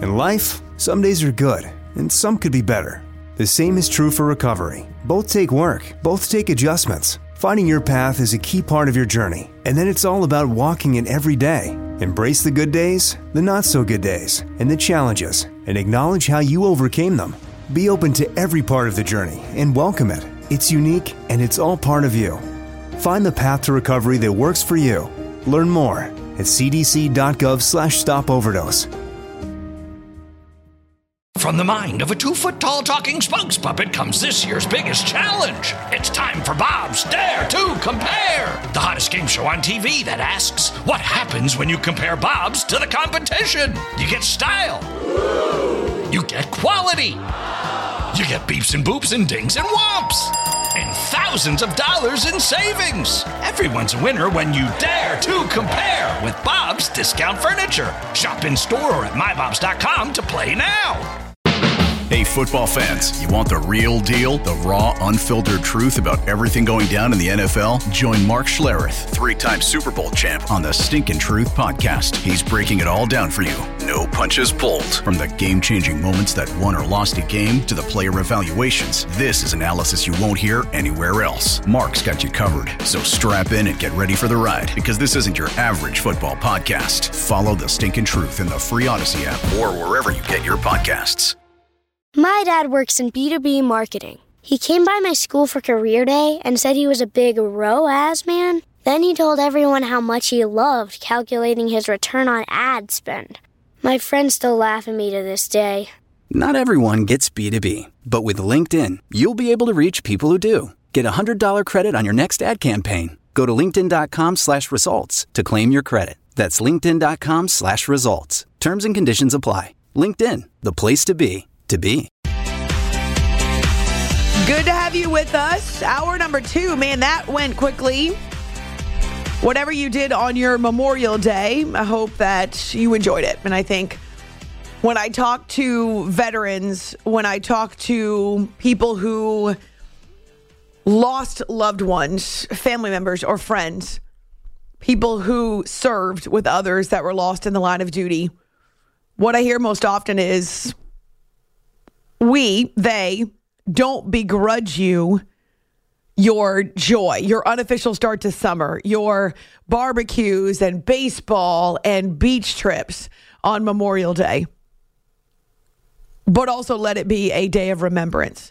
In life, some days are good, and some could be better. The same is true for recovery. Both take work, both take adjustments. Finding your path is a key part of your journey, and then it's all about walking it every day. Embrace the good days, the not-so-good days, and the challenges, and acknowledge how you overcame them. Be open to every part of the journey and welcome it. It's unique, and it's all part of you. Find the path to recovery that works for you. Learn more at cdc.gov/stopoverdose. From the mind of a 2-foot-tall talking spokes puppet comes this year's biggest challenge. It's time for Bob's Dare to Compare, the hottest game show on TV that asks, what happens when you compare Bob's to the competition? You get style. You get quality. You get beeps and boops and dings and whomps. And thousands of dollars in savings. Everyone's a winner when you dare to compare with Bob's Discount Furniture. Shop in store or at mybobs.com to play now. Hey, football fans, you want the real deal, the raw, unfiltered truth about everything going down in the NFL? Join Mark Schlereth, 3-time Super Bowl champ, on the Stinkin' Truth podcast. He's breaking it all down for you. No punches pulled. From the game-changing moments that won or lost a game to the player evaluations, this is analysis you won't hear anywhere else. Mark's got you covered, so strap in and get ready for the ride, because this isn't your average football podcast. Follow the Stinkin' Truth in the free Odyssey app or wherever you get your podcasts. My dad works in B2B marketing. He came by my school for career day and said he was a big ROAS man. Then he told everyone how much he loved calculating his return on ad spend. My friends still laugh at me to this day. Not everyone gets B2B, but with LinkedIn, you'll be able to reach people who do. Get a $100 credit on your next ad campaign. Go to linkedin.com/results to claim your credit. That's linkedin.com/results. Terms and conditions apply. LinkedIn, the place to be. Good to have you with us. Hour number 2, man, that went quickly. Whatever you did on your Memorial Day, I hope that you enjoyed it. And I think when I talk to veterans, when I talk to people who lost loved ones, family members or friends, people who served with others that were lost in the line of duty, what I hear most often is, they don't begrudge you your joy, your unofficial start to summer, your barbecues and baseball and beach trips on Memorial Day. But also let it be a day of remembrance.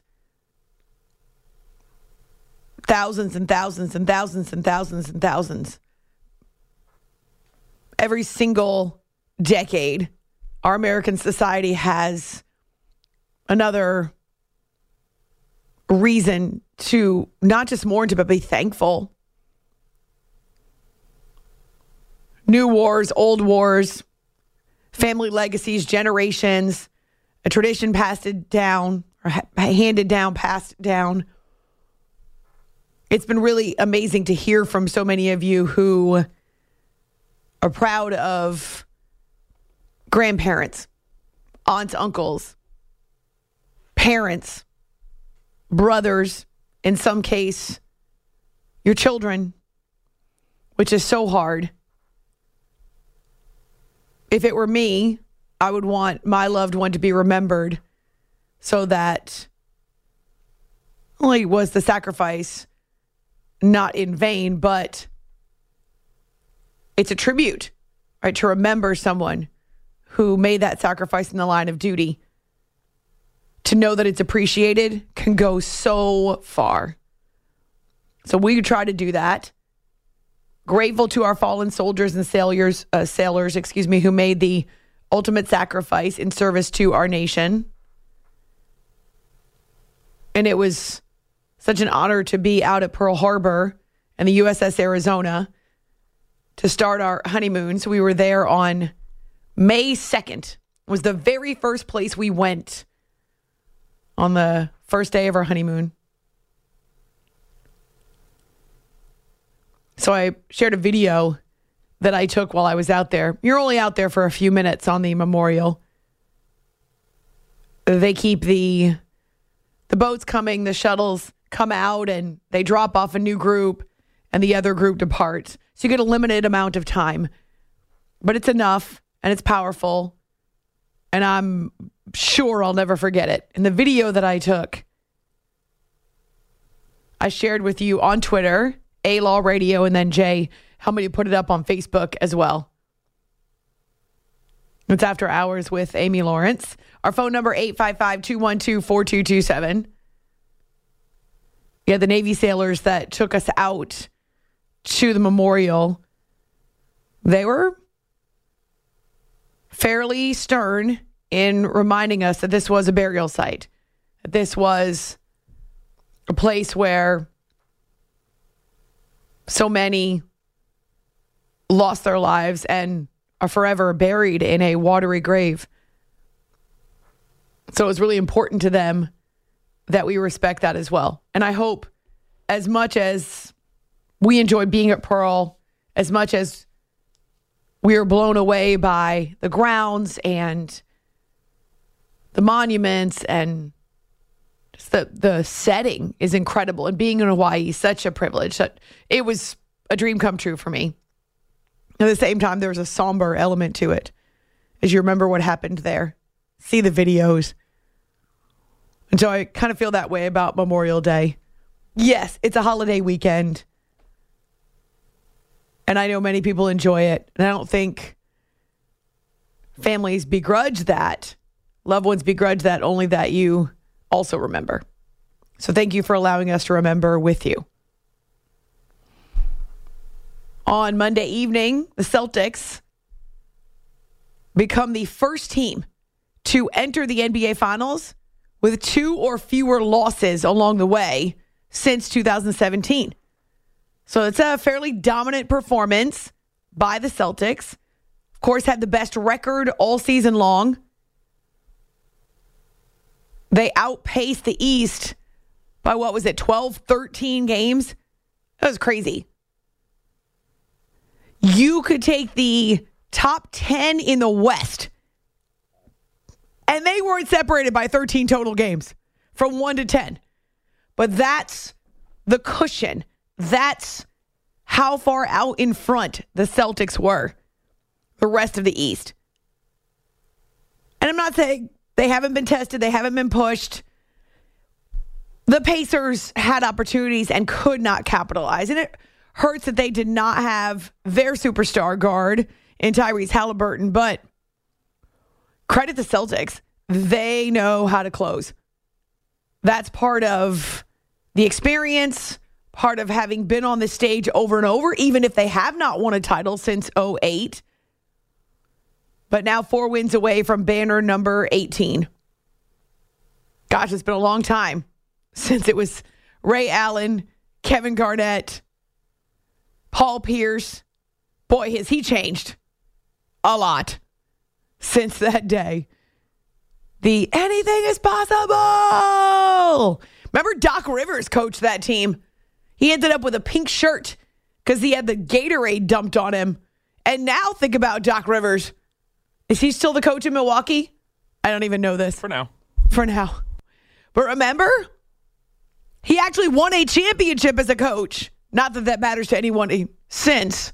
Thousands and thousands and thousands and thousands and thousands. Every single decade, our American society has another reason to not just mourn, but be thankful. New wars, old wars, family legacies, generations, a tradition passed it down, or handed down, passed down. It's been really amazing to hear from so many of you who are proud of grandparents, aunts, uncles, parents, brothers, in some case, your children, which is so hard. If it were me, I would want my loved one to be remembered so that only was the sacrifice not in vain, but it's a tribute, right? To remember someone who made that sacrifice in the line of duty. To know that it's appreciated can go so far. So we try to do that. Grateful to our fallen soldiers and sailors, who made the ultimate sacrifice in service to our nation. And it was such an honor to be out at Pearl Harbor and the USS Arizona to start our honeymoon. So we were there on May 2nd. It was the very first place we went on the first day of our honeymoon. So I shared a video that I took while I was out there. You're only out there for a few minutes on the memorial. They keep the boats coming, the shuttles come out, and they drop off a new group, and the other group departs. So you get a limited amount of time. But it's enough, and it's powerful. And I'm sure I'll never forget it. In the video that I took, I shared with you on Twitter, A-Law Radio, and then Jay, how many put it up on Facebook as well. It's After Hours with Amy Lawrence. Our phone number, 855-212-4227. Yeah, the Navy sailors that took us out to the memorial, they were fairly stern in reminding us that this was a burial site, that this was a place where so many lost their lives and are forever buried in a watery grave. So it's really important to them that we respect that as well. And I hope, as much as we enjoy being at Pearl, as much as we are blown away by the grounds and the monuments, and just the setting is incredible, and being in Hawaii is such a privilege that it was a dream come true for me. At the same time, there's a somber element to it, as you remember what happened there, see the videos. And so I kind of feel that way about Memorial Day. Yes, it's a holiday weekend, and I know many people enjoy it, and I don't think families begrudge that. Loved ones begrudge that, only that you also remember. So thank you for allowing us to remember with you. On Monday evening, the Celtics become the first team to enter the NBA Finals with 2 or fewer losses along the way since 2017. So it's a fairly dominant performance by the Celtics. Of course, had the best record all season long. They outpaced the East by, 12, 13 games? That was crazy. You could take the top 10 in the West, and they weren't separated by 13 total games from 1 to 10. But that's the cushion. That's how far out in front the Celtics were the rest of the East. And I'm not saying they haven't been tested. They haven't been pushed. The Pacers had opportunities and could not capitalize. And it hurts that they did not have their superstar guard in Tyrese Halliburton. But credit the Celtics. They know how to close. That's part of the experience, part of having been on this stage over and over, even if they have not won a title since 2008. But now 4 wins away from banner number 18. Gosh, it's been a long time since it was Ray Allen, Kevin Garnett, Paul Pierce. Boy, has he changed a lot since that day. The anything is possible. Remember Doc Rivers coached that team. He ended up with a pink shirt because he had the Gatorade dumped on him. And now think about Doc Rivers. Is he still the coach in Milwaukee? I don't even know this. For now. But remember, he actually won a championship as a coach. Not that that matters to anyone since.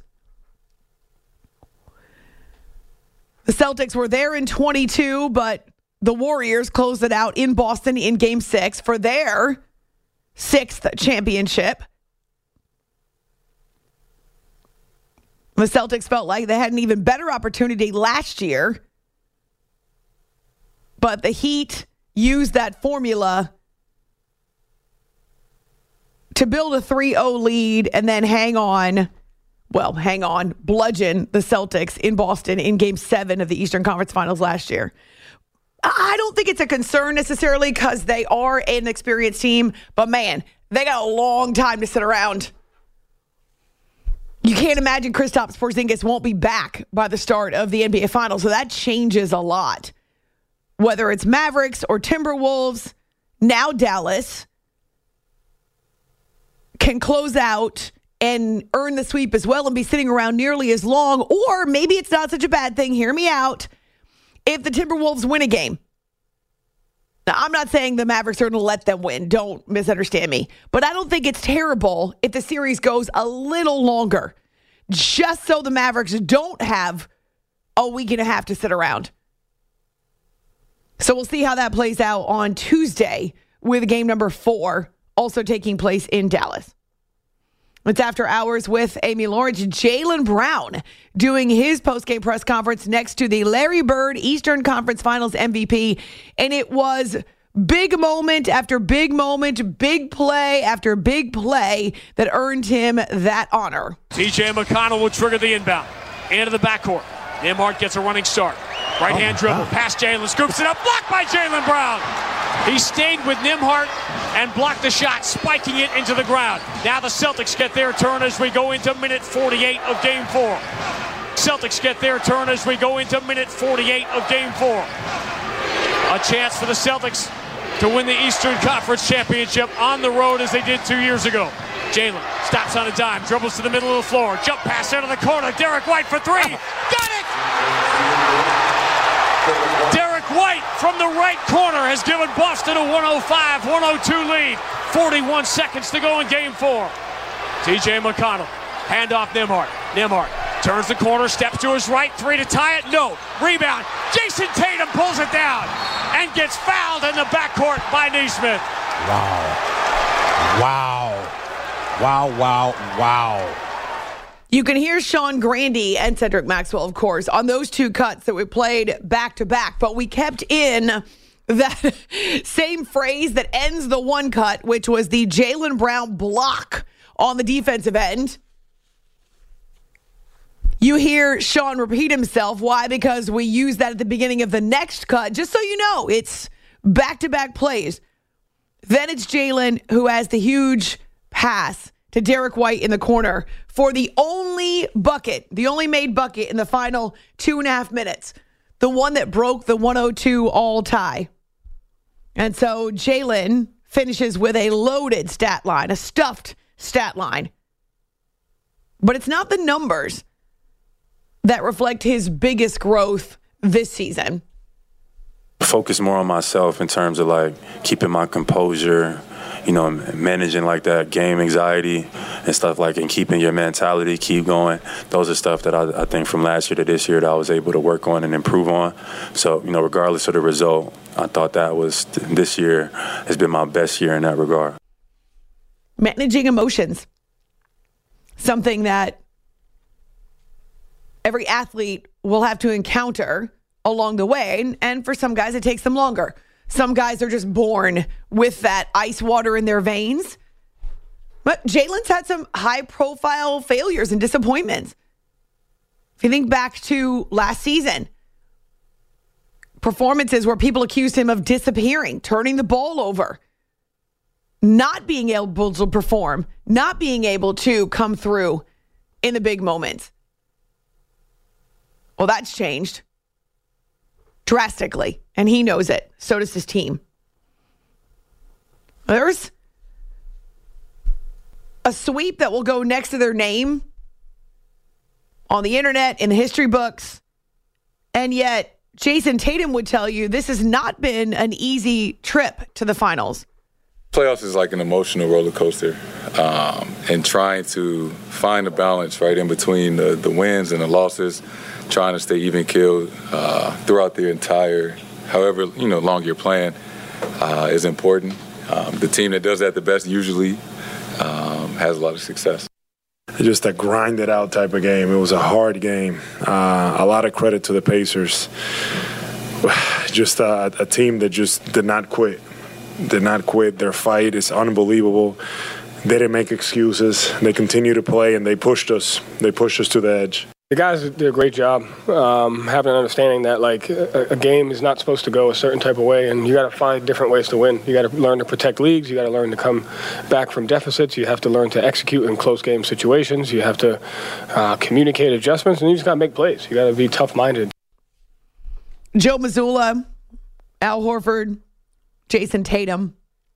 The Celtics were there in 22, but the Warriors closed it out in Boston in Game 6 for their 6th championship. The Celtics felt like they had an even better opportunity last year, but the Heat used that formula to build a 3-0 lead and then bludgeon the Celtics in Boston in Game 7 of the Eastern Conference Finals last year. I don't think it's a concern necessarily because they are an experienced team, but man, they got a long time to sit around. You can't imagine Kristaps Porzingis won't be back by the start of the NBA Finals, so that changes a lot. Whether it's Mavericks or Timberwolves, now Dallas can close out and earn the sweep as well and be sitting around nearly as long, or maybe it's not such a bad thing, hear me out, if the Timberwolves win a game. Now, I'm not saying the Mavericks are going to let them win. Don't misunderstand me. But I don't think it's terrible if the series goes a little longer, just so the Mavericks don't have a week and a half to sit around. So we'll see how that plays out on Tuesday with game number 4 also taking place in Dallas. It's After Hours with Amy Lawrence. Jaylen Brown doing his postgame press conference next to the Larry Bird Eastern Conference Finals MVP. And it was big moment after big moment, big play after big play that earned him that honor. TJ McConnell will trigger the inbound. Into the backcourt. Nembhard gets a running start. Right-hand dribble. Past Jaylen. Scoops it up. Blocked by Jaylen Brown. He stayed with Nembhard and blocked the shot, spiking it into the ground. Now the Celtics get their turn as we go into minute 48 of Game 4. Celtics get their turn as we go into minute 48 of Game 4. A chance for the Celtics to win the Eastern Conference Championship on the road as they did 2 years ago. Jaylen stops on a dime, dribbles to the middle of the floor, jump pass into the corner. Derek White for 3. Got it! Derek White from the right corner has given Boston a 105-102 lead. 41 seconds to go in Game 4. TJ McConnell, handoff Nembhard. Nembhard turns the corner, steps to his right, 3 to tie it. No. Rebound. Jason Tatum pulls it down and gets fouled in the backcourt by Nesmith. Wow. You can hear Sean Grande and Cedric Maxwell, of course, on those 2 cuts that we played back to back, but we kept in that same phrase that ends the one cut, which was the Jaylen Brown block on the defensive end. You hear Sean repeat himself. Why? Because we use that at the beginning of the next cut, just so you know, it's back-to-back plays. Then it's Jaylen who has the huge pass to Derek White in the corner for the only made bucket in the final 2.5 minutes. The one that broke the 102 all tie. And so Jaylen finishes with a loaded stat line, a stuffed stat line. But it's not the numbers that reflect his biggest growth this season. Focus more on myself in terms of like keeping my composure, managing like that game anxiety and stuff like, and keeping your mentality, keep going. Those are stuff that I think from last year to this year that I was able to work on and improve on. So, regardless of the result, I thought this year has been my best year in that regard. Managing emotions, something that every athlete will have to encounter along the way. And for some guys, it takes them longer. Some guys are just born with that ice water in their veins. But Jaylen's had some high-profile failures and disappointments. If you think back to last season, performances where people accused him of disappearing, turning the ball over, not being able to perform, not being able to come through in the big moments. Well, that's changed drastically, and he knows it. So does his team. There's a sweep that will go next to their name on the internet, in the history books, and yet Jason Tatum would tell you this has not been an easy trip to the finals. Playoffs is like an emotional roller coaster, and trying to find a balance right in between the wins and the losses, trying to stay even keeled throughout the entire, however long you're playing, is important. The team that does that the best usually has a lot of success. Just a grinded out type of game. It was a hard game. A lot of credit to the Pacers. Just a team that just did not quit. Their fight is unbelievable. They didn't make excuses. They continued to play, and they pushed us. They pushed us to the edge. The guys did a great job having an understanding that a game is not supposed to go a certain type of way, and you got to find different ways to win. You got to learn to protect leads. You got to learn to come back from deficits. You have to learn to execute in close game situations. You have to communicate adjustments, and you just got to make plays. You got to be tough-minded. Joe Mazzulla, Al Horford, Jason Tatum.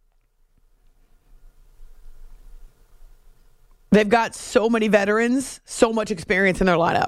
They've got so many veterans, so much experience in their lineup.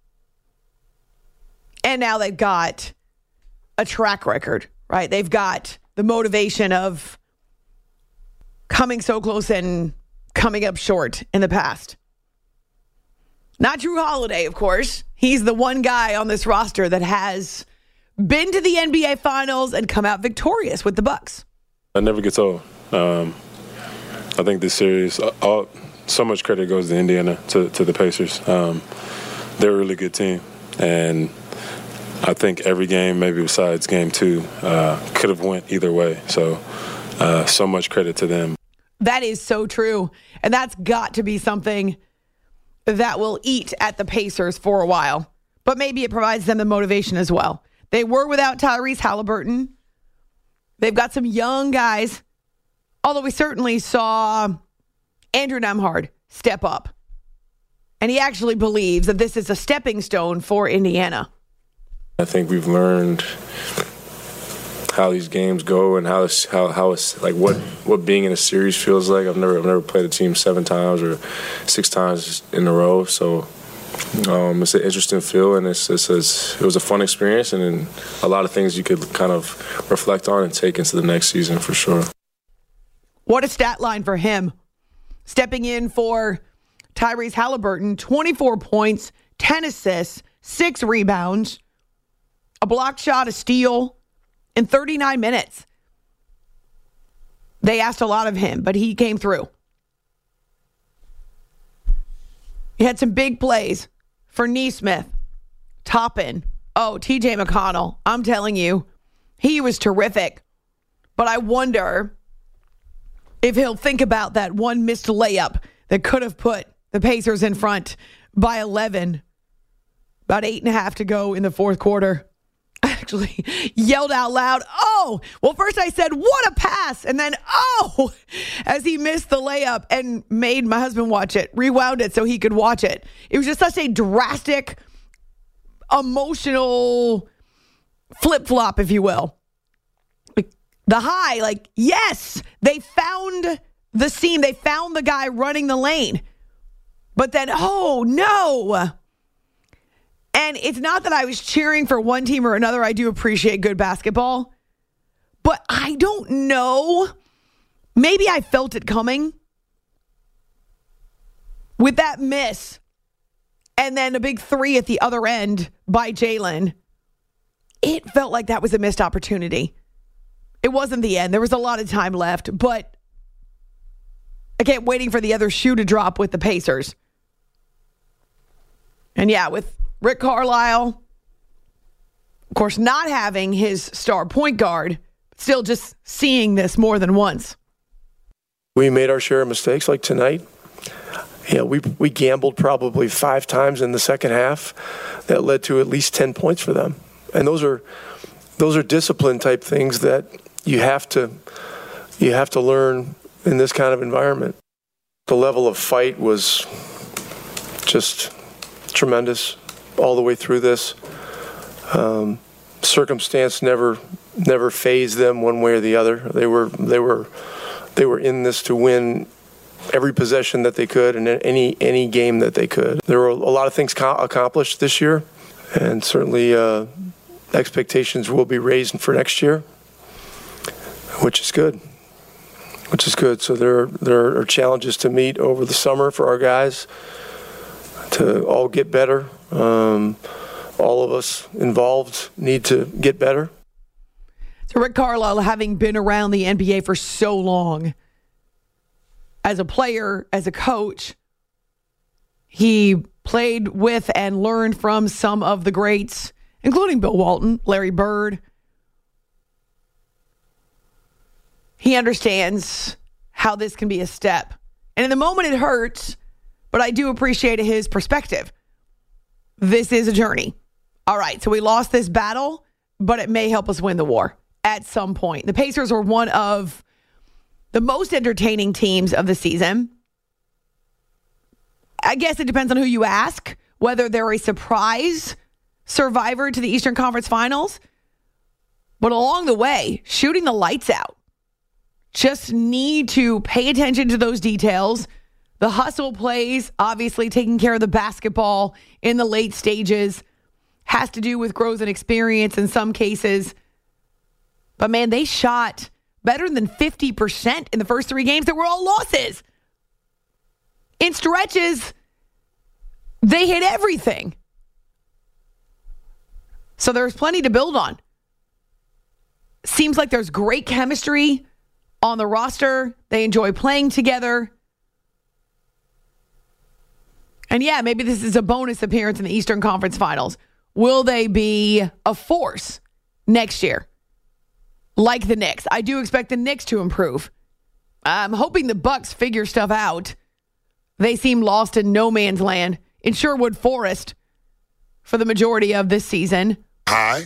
And now they've got a track record, right? They've got the motivation of coming so close and coming up short in the past. Not Jrue Holiday, of course. He's the one guy on this roster that has been to the NBA Finals, and come out victorious with the Bucks. That never gets old. I think this series, so much credit goes to Indiana, to the Pacers. They're a really good team, and I think every game, maybe besides game 2, could have went either way. So much credit to them. That is so true, and that's got to be something that will eat at the Pacers for a while. But maybe it provides them the motivation as well. They were without Tyrese Halliburton. They've got some young guys, although we certainly saw Andrew Nembhard step up. And he actually believes that this is a stepping stone for Indiana. I think we've learned how these games go and how it's like what being in a series feels like. I've never played a team 7 times or 6 times in a row, so it's an interesting feel, and it was a fun experience, and a lot of things you could kind of reflect on and take into the next season for sure. What a stat line for him. Stepping in for Tyrese Halliburton, 24 points, 10 assists, 6 rebounds, a block shot, a steal in 39 minutes. They asked a lot of him, but he came through. He had some big plays for Nesmith, Toppin. Oh, TJ McConnell. I'm telling you, he was terrific. But I wonder if he'll think about that one missed layup that could have put the Pacers in front by 11. About 8.5 to go in the fourth quarter. I actually yelled out loud, oh! Well, first I said, what a pass! And then, oh! As he missed the layup and made my husband watch it, rewound it so he could watch it. It was just such a drastic, emotional flip-flop, if you will. The high, yes, they found the seam. They found the guy running the lane. But then, oh, no! And it's not that I was cheering for one team or another. I do appreciate good basketball. But I don't know. Maybe I felt it coming. With that miss. And then a big 3 at the other end by Jalen. It felt like that was a missed opportunity. It wasn't the end. There was a lot of time left. But I kept waiting for the other shoe to drop with the Pacers. And yeah, with Rick Carlisle, of course, not having his star point guard, still just seeing this more than once. We made our share of mistakes like tonight. We gambled probably 5 times in the second half that led to at least 10 points for them. And those are discipline type things that you have to learn in this kind of environment. The level of fight was just tremendous all the way through this. Circumstance never fazed them one way or the other. They were in this to win every possession that they could and any game that they could. There were a lot of things accomplished this year, and certainly expectations will be raised for next year, which is good. So there are challenges to meet over the summer for our guys to all get better. All of us involved need to get better. So Rick Carlisle, having been around the NBA for so long, as a player, as a coach, he played with and learned from some of the greats, including Bill Walton, Larry Bird. He understands how this can be a step. And in the moment it hurts, but I do appreciate his perspective. This is a journey. All right, so we lost this battle, but it may help us win the war at some point. The Pacers are one of the most entertaining teams of the season. I guess it depends on who you ask, whether they're a surprise survivor to the Eastern Conference Finals. But along the way, shooting the lights out. Just need to pay attention to those details. The hustle plays, obviously taking care of the basketball in the late stages, has to do with growth and experience in some cases. But man, they shot better than 50% in the first 3 games that were all losses. In stretches, they hit everything. So there's plenty to build on. Seems like there's great chemistry on the roster. They enjoy playing together. And yeah, maybe this is a bonus appearance in the Eastern Conference Finals. Will they be a force next year? Like the Knicks. I do expect the Knicks to improve. I'm hoping the Bucks figure stuff out. They seem lost in no man's land in Sherwood Forest for the majority of this season. Hi.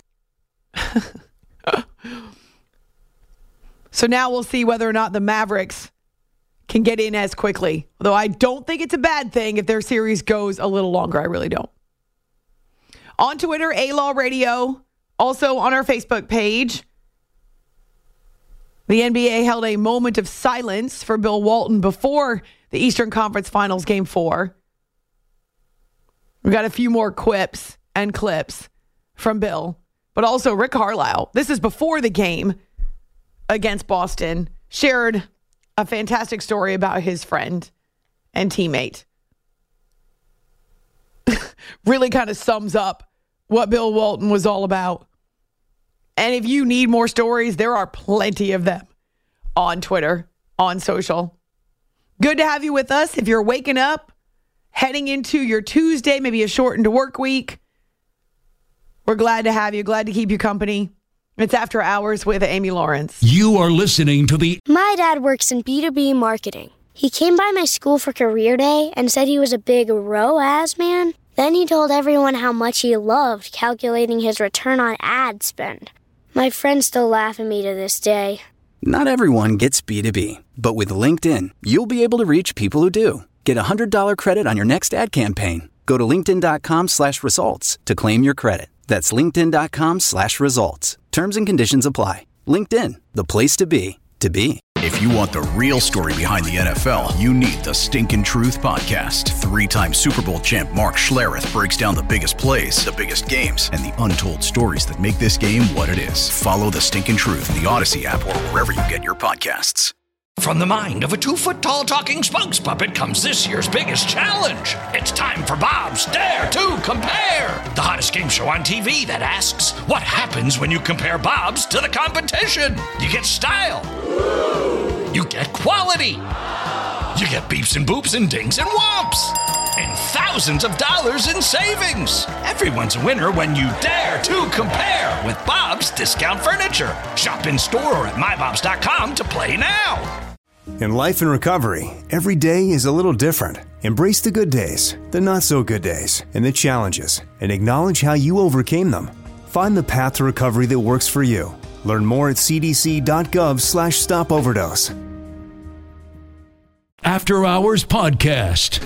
So now we'll see whether or not the Mavericks can get in as quickly. Although I don't think it's a bad thing if their series goes a little longer. I really don't. On Twitter, A-Law Radio. Also on our Facebook page. The NBA held a moment of silence for Bill Walton before the Eastern Conference Finals Game 4. We've got a few more quips and clips from Bill, but also Rick Carlisle. This is before the game against Boston. Shared a fantastic story about his friend and teammate. Really kind of sums up what Bill Walton was all about. And if you need more stories, there are plenty of them on Twitter, on social. Good to have you with us. If you're waking up, heading into your Tuesday, maybe a shortened work week, we're glad to have you, glad to keep you company. It's After Hours with Amy Lawrence. You are listening to the... My dad works in B2B marketing. He came by my school for career day and said he was a big ROAS man. Then he told everyone how much he loved calculating his return on ad spend. My friends still laugh at me to this day. Not everyone gets B2B, but with LinkedIn, you'll be able to reach people who do. Get a $100 credit on your next ad campaign. Go to linkedin.com/results to claim your credit. That's linkedin.com/results. Terms and conditions apply. LinkedIn, the place to be, to be. If you want the real story behind the NFL, you need the Stinkin' Truth Podcast. 3-time Super Bowl champ Mark Schlereth breaks down the biggest plays, the biggest games, and the untold stories that make this game what it is. Follow the Stinkin' Truth in the Odyssey app or wherever you get your podcasts. From the mind of a 2-foot-tall talking spokes puppet comes this year's biggest challenge. It's time for Bob's Dare to Compare, the hottest game show on TV that asks, what happens when you compare Bob's to the competition? You get style. You get quality. You get beeps and boops and dings and whomps. And thousands of dollars in savings. Everyone's a winner when you dare to compare with Bob's Discount Furniture. Shop in store or at mybobs.com to play now. In life and recovery, every day is a little different. Embrace the good days, the not so good days, and the challenges, and acknowledge how you overcame them. Find the path to recovery that works for you. Learn more at cdc.gov/stopoverdose. After Hours Podcast.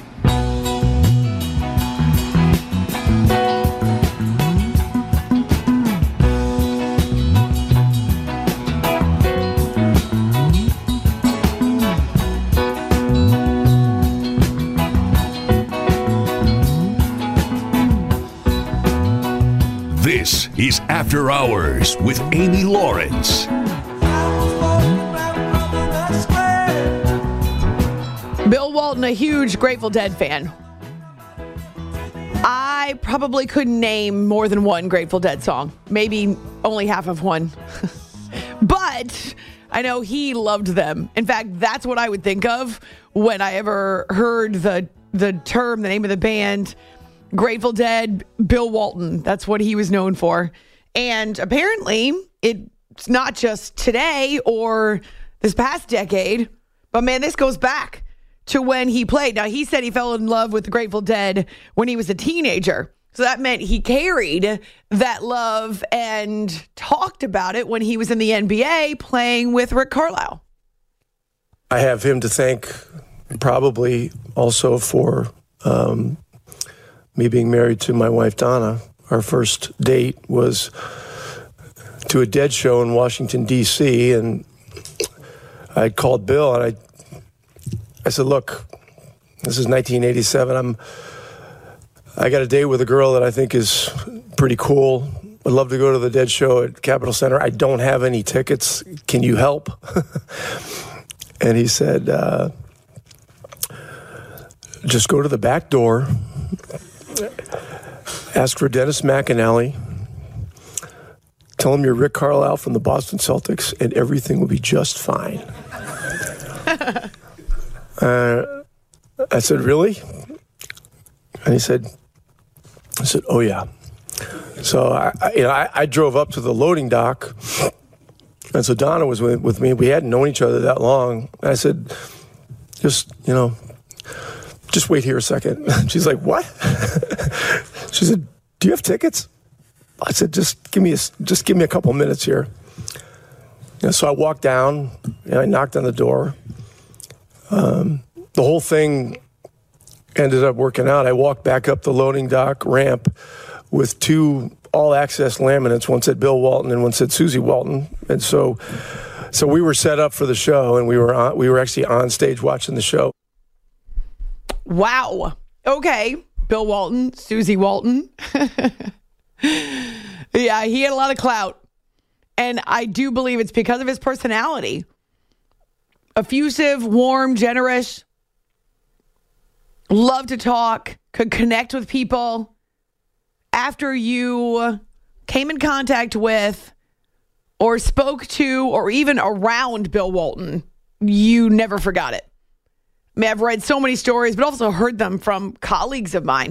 This is After Hours with Amy Lawrence. Bill Walton, a huge Grateful Dead fan. I probably couldn't name more than one Grateful Dead song. Maybe only half of one. But I know he loved them. In fact, that's what I would think of when I ever heard the term, the name of the band, Grateful Dead, Bill Walton. That's what he was known for. And apparently, it's not just today or this past decade, but man, this goes back to when he played. Now, he said he fell in love with the Grateful Dead when he was a teenager. So that meant he carried that love and talked about it when he was in the NBA playing with Rick Carlisle. I have him to thank probably also for me being married to my wife, Donna. Our first date was to a Dead show in Washington, D.C., and I called Bill, and I said, look, this is 1987. I got a date with a girl that I think is pretty cool. I'd love to go to the Dead show at Capitol Center. I don't have any tickets. Can you help? And he said, just go to the back door, ask for Dennis McAnally, Tell him you're Rick Carlisle from the Boston Celtics, and everything will be just fine. I said, really? And he said, oh, yeah. So I drove up to the loading dock, and so Donna was with me. We hadn't known each other that long. And I said, just wait here a second. She's like, what? She said, do you have tickets? I said, just give me a couple minutes here. So I walked down and I knocked on the door. The whole thing ended up working out. I walked back up the loading dock ramp with 2 all-access laminates. One said Bill Walton and one said Susie Walton. And so we were set up for the show, and we were actually on stage watching the show. Wow. Okay. Bill Walton, Susie Walton. Yeah, he had a lot of clout. And I do believe it's because of his personality. Effusive, warm, generous. Loved to talk. Could connect with people. After you came in contact with or spoke to or even around Bill Walton, you never forgot it. I mean, I've read so many stories, but also heard them from colleagues of mine.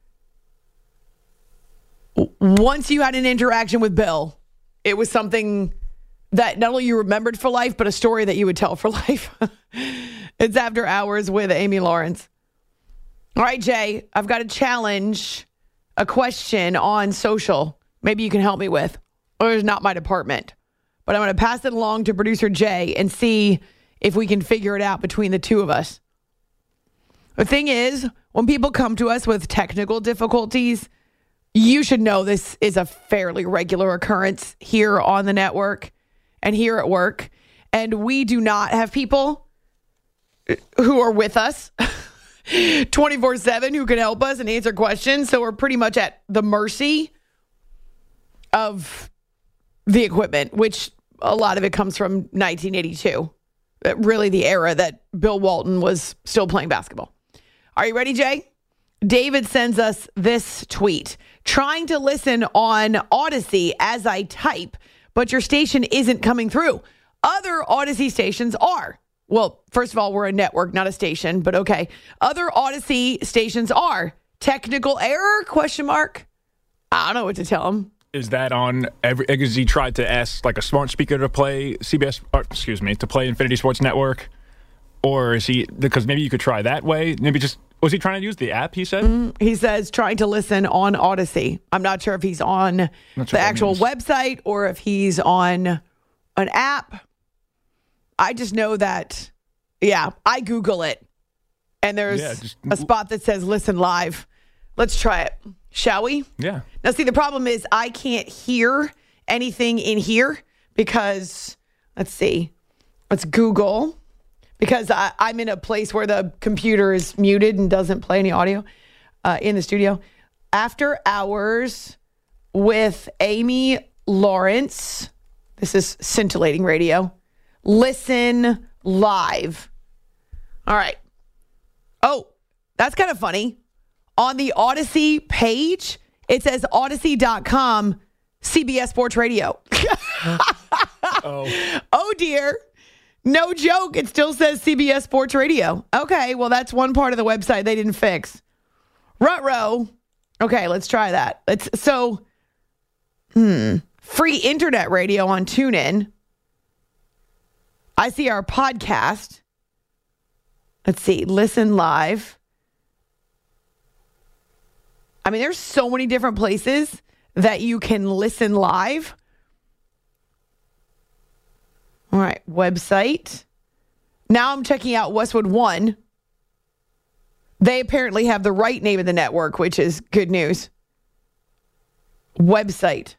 Once you had an interaction with Bill, it was something that not only you remembered for life, but a story that you would tell for life. It's After Hours with Amy Lawrence. All right, Jay, I've got a challenge, a question on social. Maybe you can help me with. Or it's not my department. But I'm going to pass it along to producer Jay and see if we can figure it out between the two of us. The thing is, when people come to us with technical difficulties, you should know this is a fairly regular occurrence here on the network and here at work. And we do not have people who are with us 24/7 who can help us and answer questions. So we're pretty much at the mercy of the equipment, which a lot of it comes from 1982. Really the era that Bill Walton was still playing basketball. Are you ready, Jay? David sends us this tweet. Trying to listen on Odyssey as I type, but your station isn't coming through. Other Odyssey stations are. Well, first of all, we're a network, not a station, but okay. Other Odyssey stations are. Technical error? ? I don't know what to tell him. Is that on every? Because he tried to ask like a smart speaker to play to play Infinity Sports Network, or is he? Because maybe you could try that way. Maybe just was he trying to use the app? He said he says trying to listen on Odyssey. I'm not sure if he's on the actual website or if he's on an app. I just know that, I Google it, and there's a spot that says listen live. Let's try it. Shall we? Yeah. Now, see, the problem is I can't hear anything in here because, let's Google, because I'm in a place where the computer is muted and doesn't play any audio in the studio. After Hours with Amy Lawrence. This is scintillating radio. Listen live. All right. Oh, that's kind of funny. On the Odyssey page, it says odyssey.com, CBS Sports Radio. Oh, dear. No joke. It still says CBS Sports Radio. Okay, well, that's one part of the website they didn't fix. Ruh-roh. Okay, let's try that. Free internet radio on TuneIn. I see our podcast. Let's see. Listen live. I mean, there's so many different places that you can listen live. All right, website. Now I'm checking out Westwood One. They apparently have the right name of the network, which is good news. Website.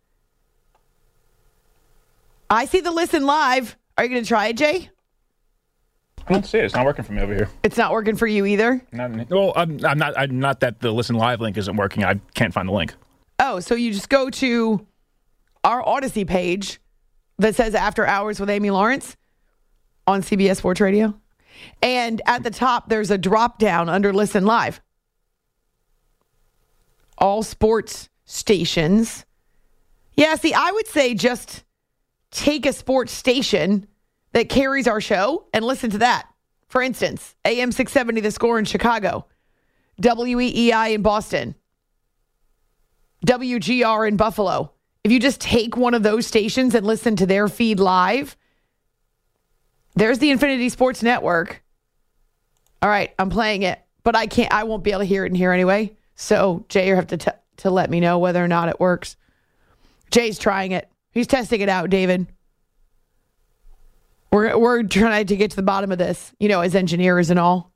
I see the listen live. Are you going to try it, Jay? I don't see it. It's not working for me over here. It's not working for you either? I'm not that the Listen Live link isn't working. I can't find the link. Oh, so you just go to our Odyssey page that says After Hours with Amy Lawrence on CBS Sports Radio. And at the top, there's a drop down under Listen Live. All sports stations. Yeah, see, I would say just take a sports station that carries our show and listen to that. For instance, AM 670 The Score in Chicago, WEEI in Boston, WGR in Buffalo. If you just take one of those stations and listen to their feed live, there's the Infinity Sports Network. All right, I'm playing it, but I won't be able to hear it in here anyway. So Jay, you have to let me know whether or not it works. Jay's trying it. He's testing it out, David. We're trying to get to the bottom of this, as engineers and all.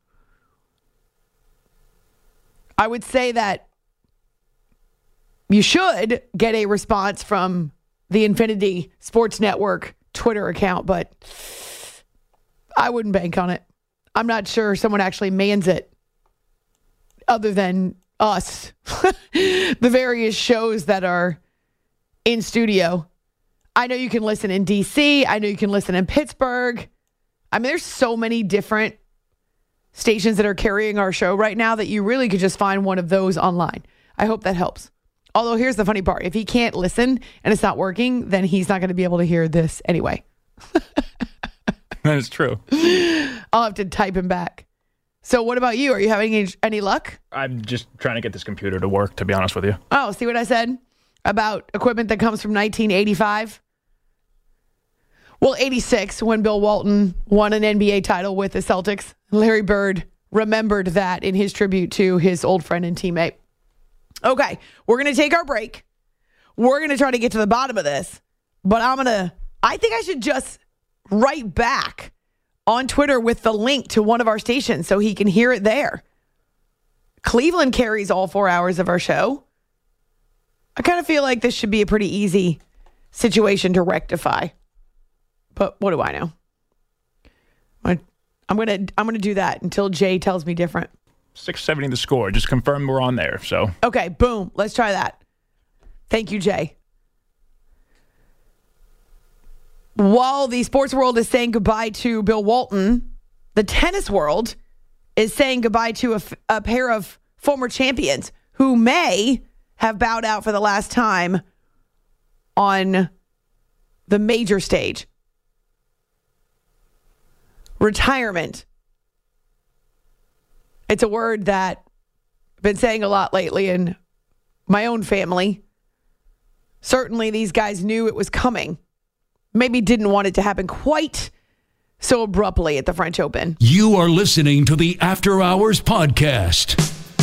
I would say that you should get a response from the Infinity Sports Network Twitter account, but I wouldn't bank on it. I'm not sure someone actually mans it other than us, the various shows that are in studio. I know you can listen in DC. I know you can listen in Pittsburgh. I mean, there's so many different stations that are carrying our show right now that you really could just find one of those online. I hope that helps. Although here's the funny part. If he can't listen and it's not working, then he's not going to be able to hear this anyway. That is true. I'll have to type him back. So what about you? Are you having any luck? I'm just trying to get this computer to work, to be honest with you. Oh, see what I said about equipment that comes from 1985? Well, 86, when Bill Walton won an NBA title with the Celtics. Larry Bird remembered that in his tribute to his old friend and teammate. Okay, we're going to take our break. We're going to try to get to the bottom of this. But I think I should just write back on Twitter with the link to one of our stations so he can hear it there. Cleveland carries all 4 hours of our show. I kind of feel like this should be a pretty easy situation to rectify. But what do I know? I'm gonna do that until Jay tells me different. 670 The Score. Just confirm we're on there. So okay, boom. Let's try that. Thank you, Jay. While the sports world is saying goodbye to Bill Walton, the tennis world is saying goodbye to a pair of former champions who may have bowed out for the last time on the major stage. Retirement. It's a word that I've been saying a lot lately in my own family. Certainly these guys knew it was coming. Maybe didn't want it to happen quite so abruptly at the French Open. You are listening to the After Hours Podcast.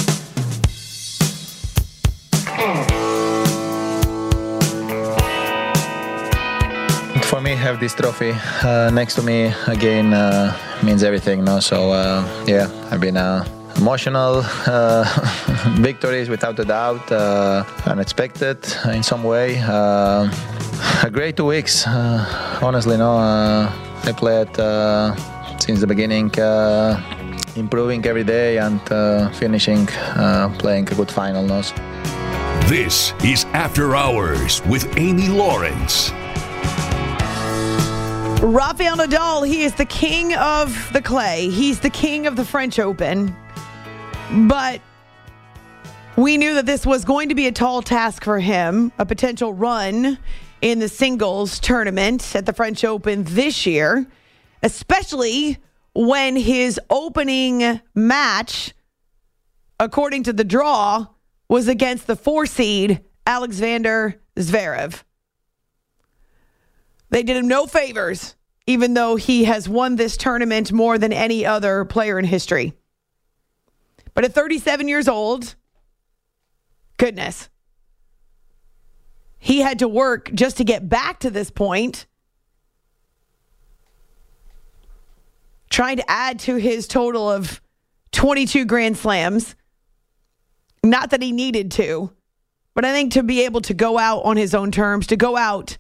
For me, have this trophy next to me again means everything. No, so I've been emotional. Victories without a doubt, unexpected in some way. A great 2 weeks, honestly. No, I played since the beginning, improving every day and finishing playing a good final. No? This is After Hours with Amy Lawrence. Rafael Nadal, he is the king of the clay. He's the king of the French Open. But we knew that this was going to be a tall task for him, a potential run in the singles tournament at the French Open this year, especially when his opening match, according to the draw, was against the 4 seed Alexander Zverev. They did him no favors, even though he has won this tournament more than any other player in history. But at 37 years old, goodness, he had to work just to get back to this point, trying to add to his total of 22 Grand Slams. Not that he needed to, but I think to be able to go out on his own terms, to go out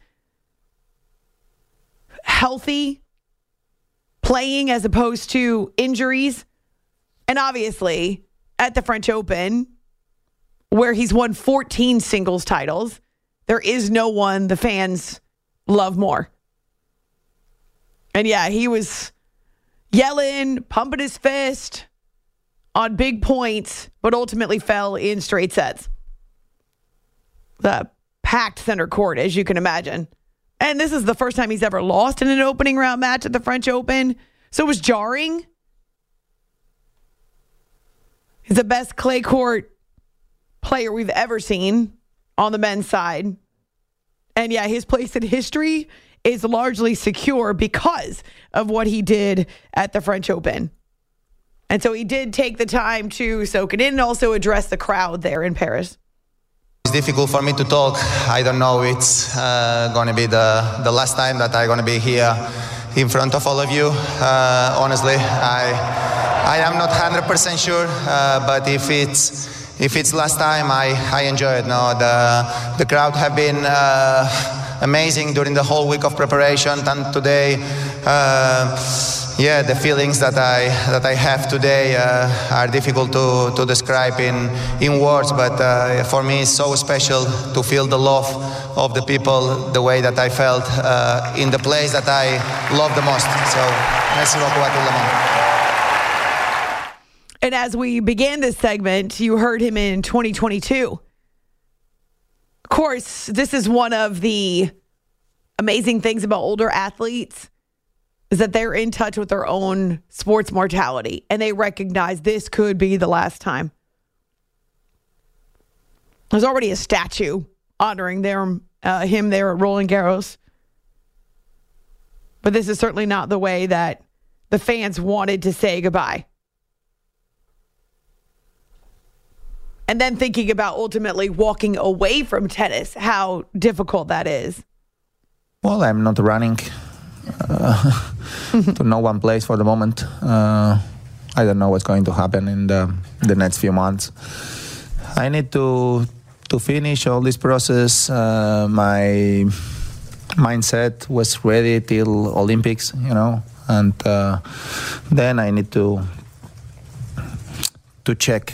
healthy, playing as opposed to injuries. And obviously, at the French Open, where he's won 14 singles titles, there is no one the fans love more. And yeah, he was yelling, pumping his fist on big points, but ultimately fell in straight sets. The packed center court, as you can imagine. And this is the first time he's ever lost in an opening round match at the French Open. So it was jarring. He's the best clay court player we've ever seen on the men's side. And yeah, his place in history is largely secure because of what he did at the French Open. And so he did take the time to soak it in and also address the crowd there in Paris. It's difficult for me to talk. I don't know. It's going to be the last time that I'm going to be here in front of all of you. Honestly, I am not 100% sure, but if it's last time, I enjoy it. No, the crowd have been amazing during the whole week of preparation, and today, the feelings that I have today are difficult to describe in words. But for me, it's so special to feel the love of the people, the way that I felt in the place that I love the most. So, merci beaucoup à tout le monde. And as we began this segment, you heard him in 2022. Of course, this is one of the amazing things about older athletes is that they're in touch with their own sports mortality and they recognize this could be the last time. There's already a statue honoring him there at Roland Garros. But this is certainly not the way that the fans wanted to say goodbye. And then thinking about ultimately walking away from tennis, how difficult that is. Well, I'm not running to no one place for the moment. I don't know what's going to happen in the next few months. I need to finish all this process. My mindset was ready till Olympics, and then I need to check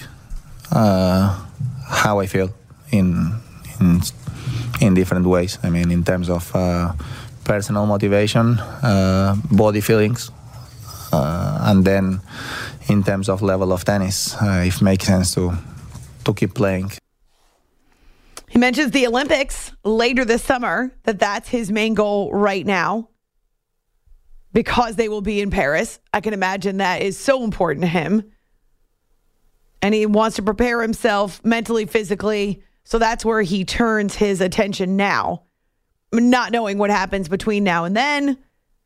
how I feel in different ways. I mean, in terms of personal motivation, body feelings, and then in terms of level of tennis, if it makes sense to keep playing. He mentions the Olympics later this summer, that's his main goal right now because they will be in Paris. I can imagine that is so important to him. And he wants to prepare himself mentally, physically. So that's where he turns his attention now, not knowing what happens between now and then,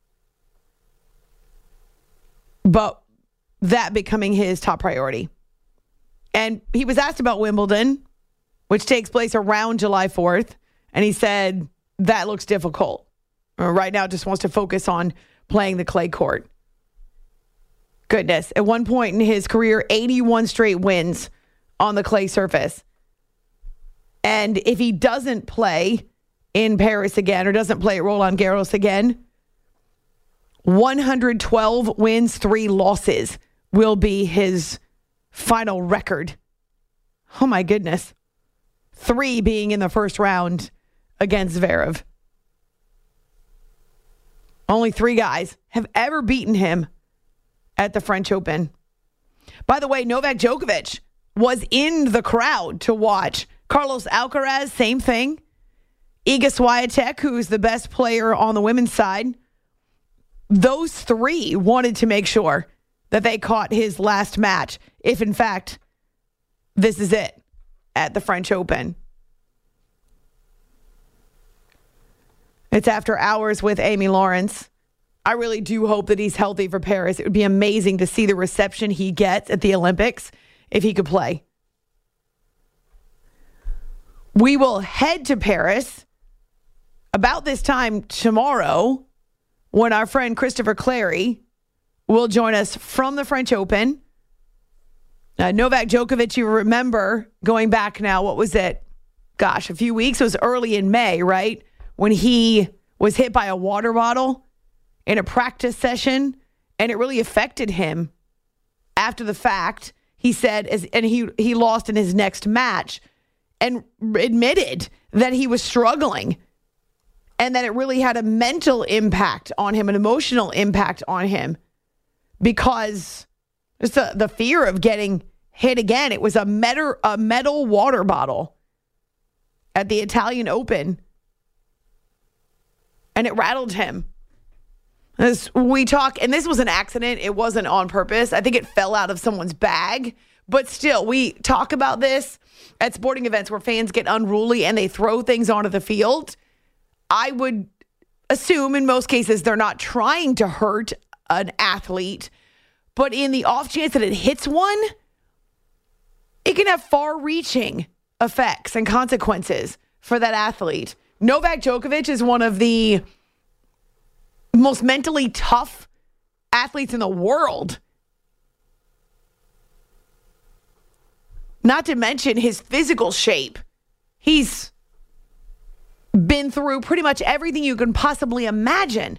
but that becoming his top priority. And he was asked about Wimbledon, which takes place around July 4th. And he said, that looks difficult. Right now, just wants to focus on playing the clay court. Goodness. At one point in his career, 81 straight wins on the clay surface. And if he doesn't play in Paris again or doesn't play at Roland Garros again, 112 wins, 3 losses will be his final record. Oh my goodness. 3 being in the first round against Zverev. Only 3 guys have ever beaten him at the French Open. By the way, Novak Djokovic was in the crowd to watch. Carlos Alcaraz, same thing. Iga Swiatek, who's the best player on the women's side. Those 3 wanted to make sure that they caught his last match, if in fact this is it at the French Open. It's After Hours with Amy Lawrence. I really do hope that he's healthy for Paris. It would be amazing to see the reception he gets at the Olympics if he could play. We will head to Paris about this time tomorrow when our friend Christopher Clary will join us from the French Open. Novak Djokovic, you remember going back now, what was it? Gosh, a few weeks. It was early in May, right? When he was hit by a water bottle in a practice session, and it really affected him after the fact. He said, and he lost in his next match and admitted that he was struggling and that it really had a mental impact on him, an emotional impact on him, because it's the fear of getting hit again. It was a metal water bottle. at the Italian Open, and it rattled him. As we talk, and this was an accident. It wasn't on purpose. I think it fell out of someone's bag. But still, we talk about this at sporting events where fans get unruly and they throw things onto the field. I would assume in most cases they're not trying to hurt an athlete. But in the off chance that it hits one, it can have far-reaching effects and consequences for that athlete. Novak Djokovic is one of the most mentally tough athletes in the world. Not to mention his physical shape. He's been through pretty much everything you can possibly imagine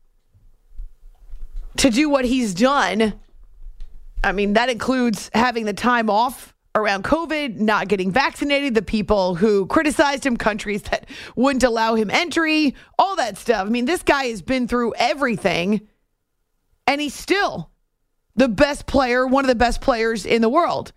to do what he's done. I mean, that includes having the time off around COVID, not getting vaccinated, the people who criticized him, countries that wouldn't allow him entry, all that stuff. I mean, this guy has been through everything, and he's still the best player, one of the best players in the world.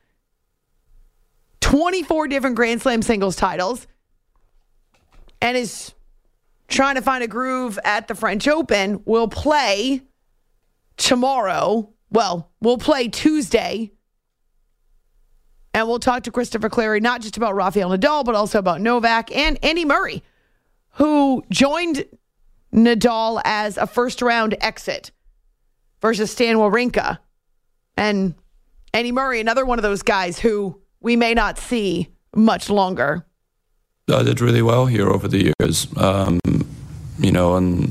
24 different Grand Slam singles titles, and is trying to find a groove at the French Open. Will play tomorrow. Well, we'll play Tuesday. And we'll talk to Christopher Clarey, not just about Rafael Nadal, but also about Novak and Andy Murray, who joined Nadal as a first-round exit versus Stan Wawrinka. And Andy Murray, another one of those guys who we may not see much longer. I did really well here over the years, and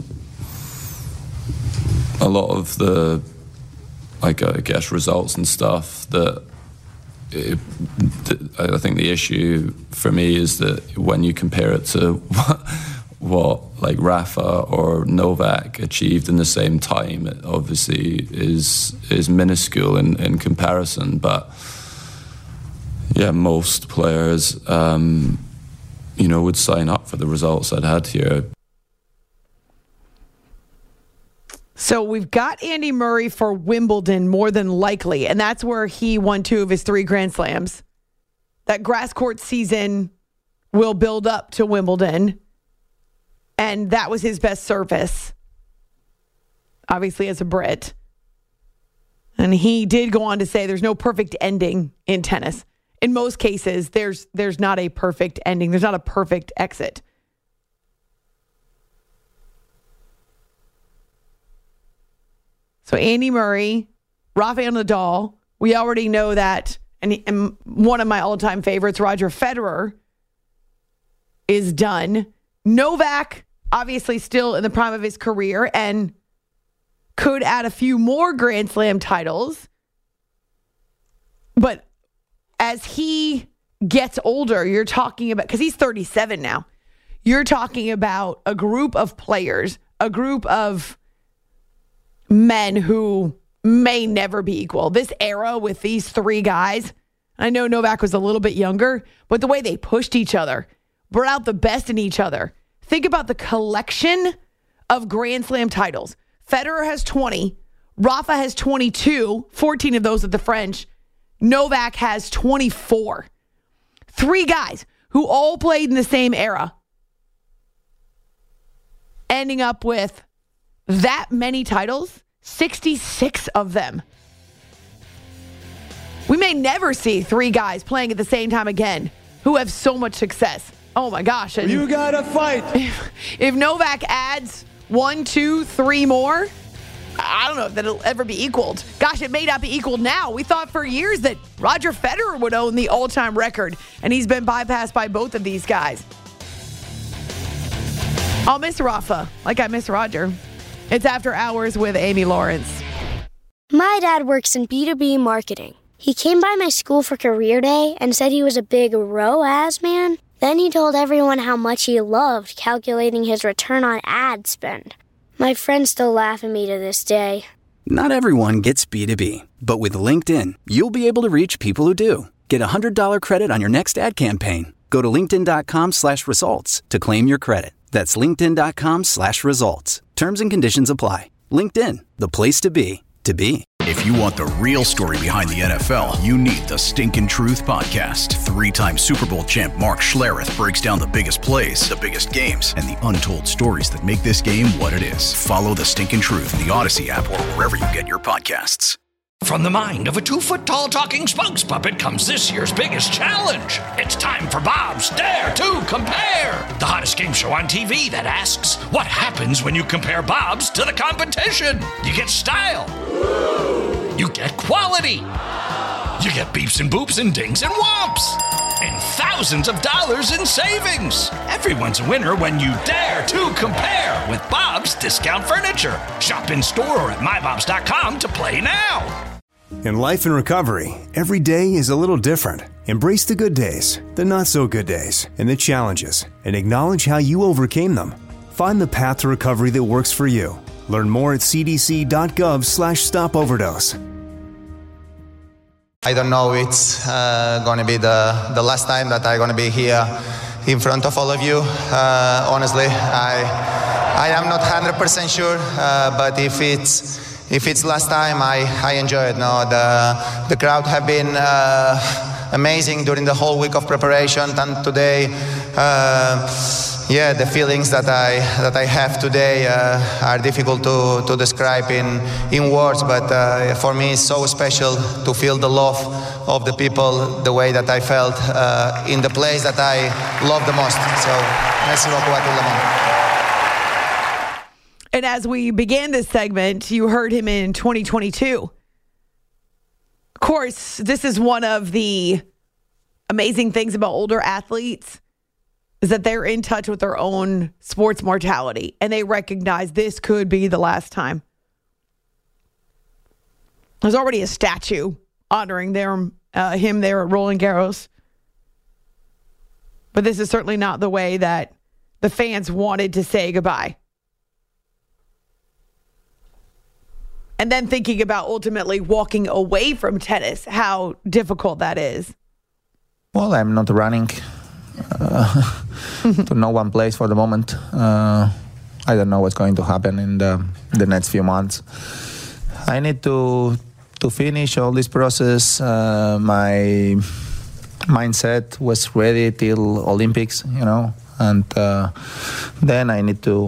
a lot of the, I guess, results and stuff that I think the issue for me is that when you compare it to what like Rafa or Novak achieved in the same time, it obviously is minuscule in comparison. But yeah, most players, would sign up for the results I'd had here. So we've got Andy Murray for Wimbledon more than likely, and that's where he won 2 of his 3 Grand Slams. That grass court season will build up to Wimbledon, and that was his best surface, obviously as a Brit. And he did go on to say there's no perfect ending in tennis. In most cases, there's not a perfect ending. There's not a perfect exit. So Andy Murray, Rafael Nadal, we already know that, and one of my all-time favorites, Roger Federer, is done. Novak, obviously still in the prime of his career and could add a few more Grand Slam titles. But as he gets older, you're talking about, because he's 37 now, you're talking about a group of players, a group of men who may never be equal. This era with these 3 guys, I know Novak was a little bit younger, but the way they pushed each other, brought out the best in each other. Think about the collection of Grand Slam titles. Federer has 20. Rafa has 22, 14 of those at the French. Novak has 24. 3 guys who all played in the same era, ending up with that many titles, 66 of them. We may never see 3 guys playing at the same time again who have so much success. Oh my gosh. And you gotta fight. If Novak adds 1, 2, 3 more, I don't know if that'll ever be equaled. Gosh, it may not be equaled now. We thought for years that Roger Federer would own the all-time record, and he's been bypassed by both of these guys. I'll miss Rafa like I miss Roger. It's After Hours with Amy Lawrence. My dad works in B2B marketing. He came by my school for career day and said he was a big ROAS man. Then he told everyone how much he loved calculating his return on ad spend. My friends still laugh at me to this day. Not everyone gets B2B, but with LinkedIn, you'll be able to reach people who do. Get a $100 credit on your next ad campaign. Go to linkedin.com/results to claim your credit. That's linkedin.com/results. Terms and conditions apply. LinkedIn, the place to be, to be. If you want the real story behind the NFL, you need the Stinkin' Truth Podcast. 3-time Super Bowl champ Mark Schlereth breaks down the biggest plays, the biggest games, and the untold stories that make this game what it is. Follow the Stinkin' Truth in the Odyssey app or wherever you get your podcasts. From the mind of a 2-foot-tall talking spokes puppet comes this year's biggest challenge. It's time for Bob's Dare to Compare, the hottest game show on TV that asks, what happens when you compare Bob's to the competition? You get style. You get quality. You get beeps and boops and dings and whomps. And thousands of dollars in savings. Everyone's a winner when you dare to compare with Bob's Discount Furniture. Shop in store or at mybobs.com to play now. In life and recovery, every day is a little different. Embrace the good days, the not so good days, and the challenges, and acknowledge how you overcame them. Find the path to recovery that works for you. Learn more at cdc.gov/stopoverdose. I don't know it's going to be the last time that I'm going to be here in front of all of you. Honestly, I am not 100% sure, but if it's last time, I enjoy it. No, the crowd have been amazing during the whole week of preparation, and today, the feelings that I have today are difficult to describe in words, but for me it's so special to feel the love of the people the way that I felt in the place that I love the most. So, merci beaucoup à tout le monde. And as we began this segment, you heard him in 2022. Of course, this is one of the amazing things about older athletes is that they're in touch with their own sports mortality and they recognize this could be the last time. There's already a statue honoring him there at Roland Garros. But this is certainly not the way that the fans wanted to say goodbye. And then thinking about ultimately walking away from tennis, how difficult that is. Well, I'm not running to no one place for the moment. I don't know what's going to happen in the next few months. I need to finish all this process. My mindset was ready till Olympics, and then I need to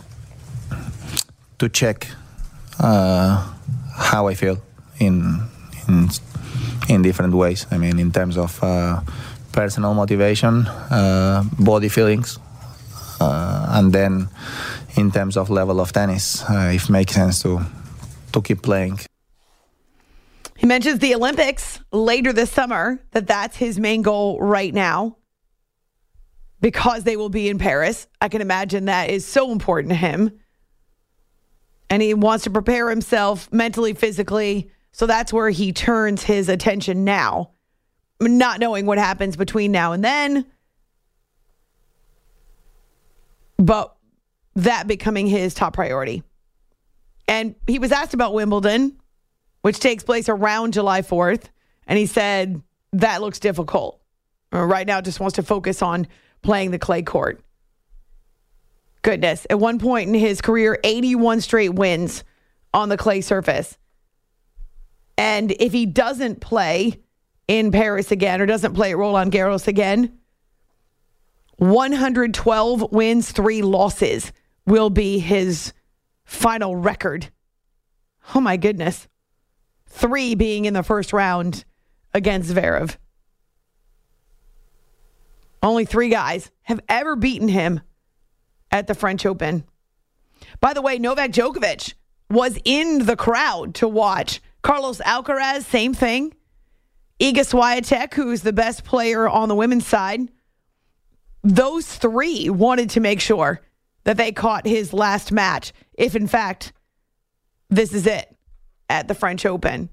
check how I feel in different ways. I mean, in terms of personal motivation, body feelings, and then in terms of level of tennis, if it makes sense to keep playing. He mentions the Olympics later this summer, that's his main goal right now because they will be in Paris. I can imagine that is so important to him. And he wants to prepare himself mentally, physically. So that's where he turns his attention now. Not knowing what happens between now and then. But that becoming his top priority. And he was asked about Wimbledon, which takes place around July 4th. And he said, that looks difficult. Right now, just wants to focus on playing the clay court. Goodness. At one point in his career, 81 straight wins on the clay surface. And if he doesn't play in Paris again or doesn't play at Roland Garros again, 112 wins, 3 losses will be his final record. Oh my goodness. 3 being in the first round against Zverev. Only 3 guys have ever beaten him at the French Open. By the way, Novak Djokovic was in the crowd to watch. Carlos Alcaraz, same thing. Iga Swiatek, who's the best player on the women's side. Those 3 wanted to make sure that they caught his last match, if in fact this is it at the French Open.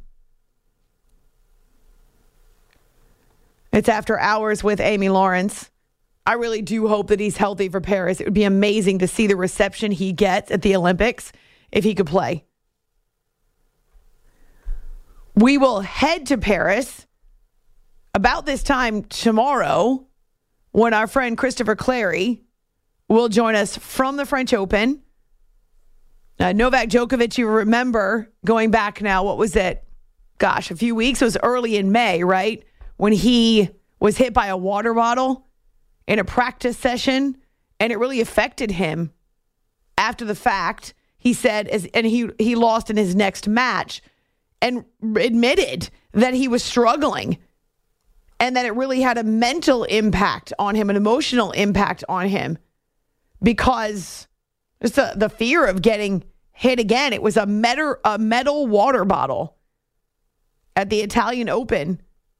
It's After Hours with Amy Lawrence. I really do hope that he's healthy for Paris. It would be amazing to see the reception he gets at the Olympics if he could play. We will head to Paris about this time tomorrow when our friend Christopher Clary will join us from the French Open Novak Djokovic, you remember, going back now, what was it? Gosh, a few weeks. It was early in May, right? When he was hit by a water bottle in a practice session, and it really affected him after the fact. He said, and he lost in his next match and admitted that he was struggling and that it really had a mental impact on him, an emotional impact on him, because just the fear of getting hit again. It was a metal water bottle at the Italian Open,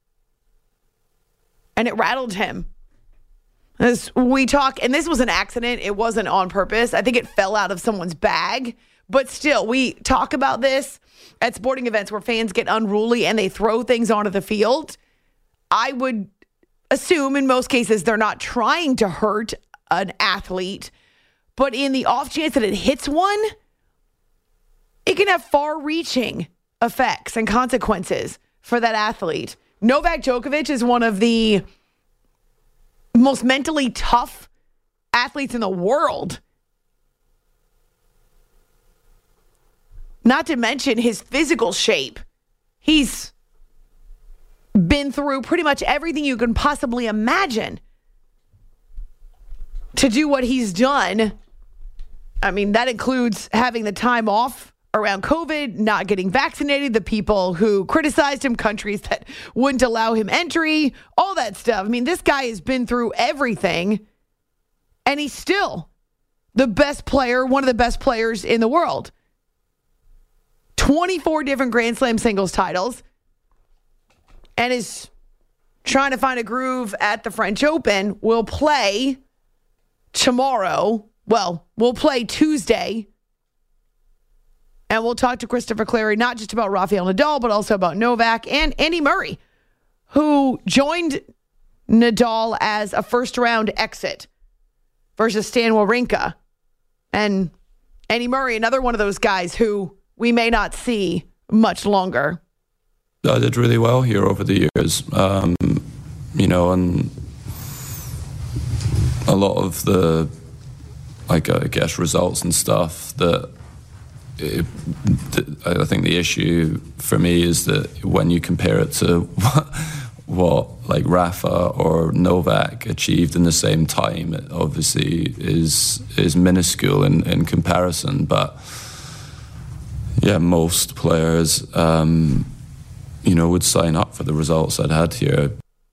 and it rattled him. As we talk, and this was an accident. It wasn't on purpose. I think it fell out of someone's bag. But still, we talk about this at sporting events where fans get unruly and they throw things onto the field. I would assume in most cases they're not trying to hurt an athlete. But in the off chance that it hits one, it can have far-reaching effects and consequences for that athlete. Novak Djokovic is one of the most mentally tough athletes in the world. Not to mention his physical shape. He's been through pretty much everything you can possibly imagine to do what he's done. I mean, that includes having the time off around COVID, not getting vaccinated, the people who criticized him, countries that wouldn't allow him entry, all that stuff. I mean, this guy has been through everything, and he's still the best player, one of the best players in the world. 24 different Grand Slam singles titles, and is trying to find a groove at the French Open. Will play tomorrow. Well, we'll play Tuesday. And we'll talk to Christopher Clarey, not just about Rafael Nadal, but also about Novak and Andy Murray, who joined Nadal as a first-round exit versus Stan Wawrinka. And Andy Murray, another one of those guys who we may not see much longer. I did really well here over the years, you know, and a lot of the, like, I guess, results and stuff that I think the issue for me is that when you compare it to what like Rafa or Novak achieved in the same time, it obviously is minuscule in comparison. But yeah, most players, you know, would sign up for the results I'd had here.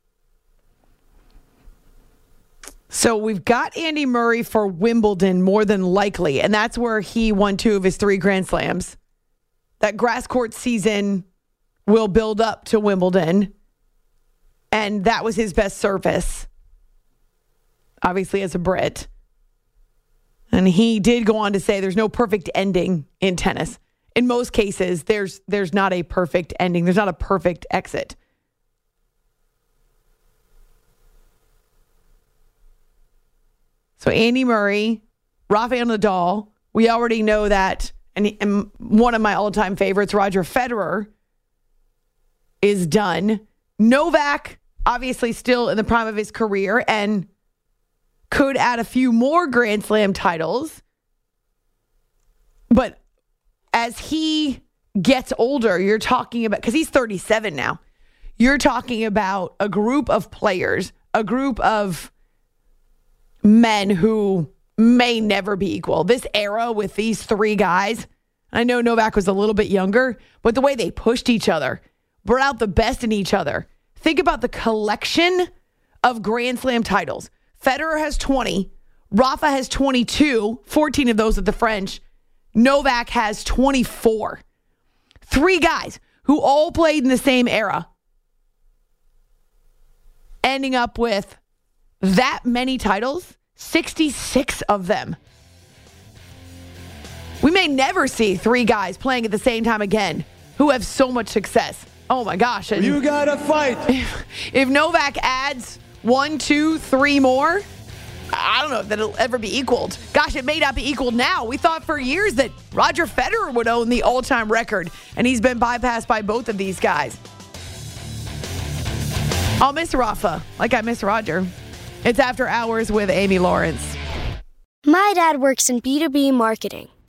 So we've got Andy Murray for Wimbledon more than likely, and that's where he won 2 of his 3 Grand Slams. That grass court season will build up to Wimbledon, and that was his best surface, obviously as a Brit. And he did go on to say there's no perfect ending in tennis. In most cases, there's not a perfect ending. There's not a perfect exit. So Andy Murray, Rafael Nadal, we already know that, and one of my all-time favorites, Roger Federer, is done. Novak, obviously still in the prime of his career and could add a few more Grand Slam titles. But as he gets older, you're talking about, because he's 37 now, you're talking about a group of players, a group of men who may never be equal. This era with these 3 guys, I know Novak was a little bit younger, but the way they pushed each other, brought out the best in each other. Think about the collection of Grand Slam titles. Federer has 20. Rafa has 22, 14 of those at the French. Novak has 24. 3 guys who all played in the same era, ending up with that many titles, 66 of them. We may never see 3 guys playing at the same time again who have so much success. Oh my gosh. And you gotta fight. If Novak adds 1, 2, 3 more, I don't know if that'll ever be equaled. Gosh, it may not be equaled now. We thought for years that Roger Federer would own the all-time record, and he's been bypassed by both of these guys. I'll miss Rafa like I miss Roger. It's After Hours with Amy Lawrence. My dad works in B2B marketing.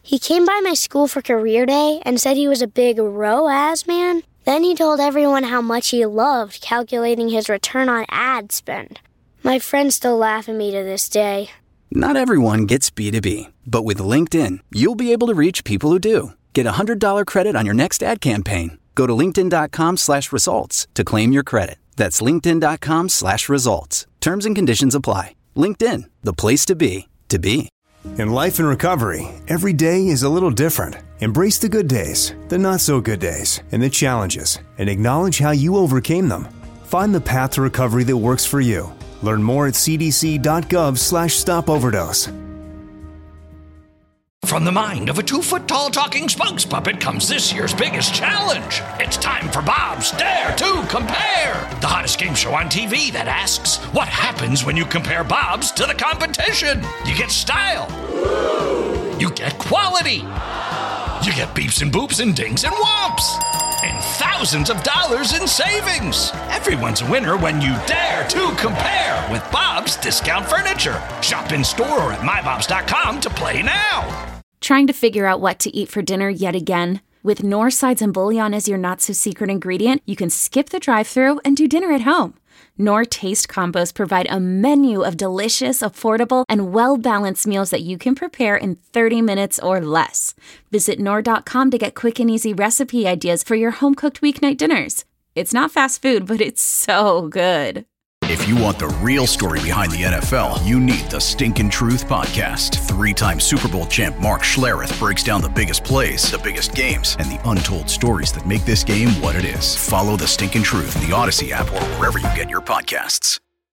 He came by my school for career day and said he was a big ROAS man. Then he told everyone how much he loved calculating his return on ad spend. My friends still laugh at me to this day. Not everyone gets B2B, but with LinkedIn, you'll be able to reach people who do. Get a $100 credit on your next ad campaign. Go to linkedin.com/results to claim your credit. That's linkedin.com/results. Terms and conditions apply. LinkedIn, the place to be, to be. In life and recovery, every day is a little different. Embrace the good days, the not so good days, and the challenges, and acknowledge how you overcame them. Find the path to recovery that works for you. Learn more at cdc.gov/stopoverdose. From the mind of a 2-foot-tall talking spokes puppet comes this year's biggest challenge. It's time for Bob's Dare to Compare, the hottest game show on TV that asks, what happens when you compare Bob's to the competition? You get style. You get quality. You get beeps and boops and dings and whomps. And thousands of dollars in savings. Everyone's a winner when you dare to compare with Bob's Discount Furniture. Shop in store or at mybobs.com to play now. Trying to figure out what to eat for dinner yet again? With Knorr sides and bouillon as your not-so-secret ingredient, you can skip the drive-thru and do dinner at home. Knorr Taste Combos provide a menu of delicious, affordable, and well-balanced meals that you can prepare in 30 minutes or less. Visit Knorr.com to get quick and easy recipe ideas for your home-cooked weeknight dinners. It's not fast food, but it's so good. If you want the real story behind the NFL, you need the Stinkin' Truth Podcast. 3-time Super Bowl champ Mark Schlereth breaks down the biggest plays, the biggest games, and the untold stories that make this game what it is. Follow the Stinkin' Truth in the Odyssey app or wherever you get your podcasts.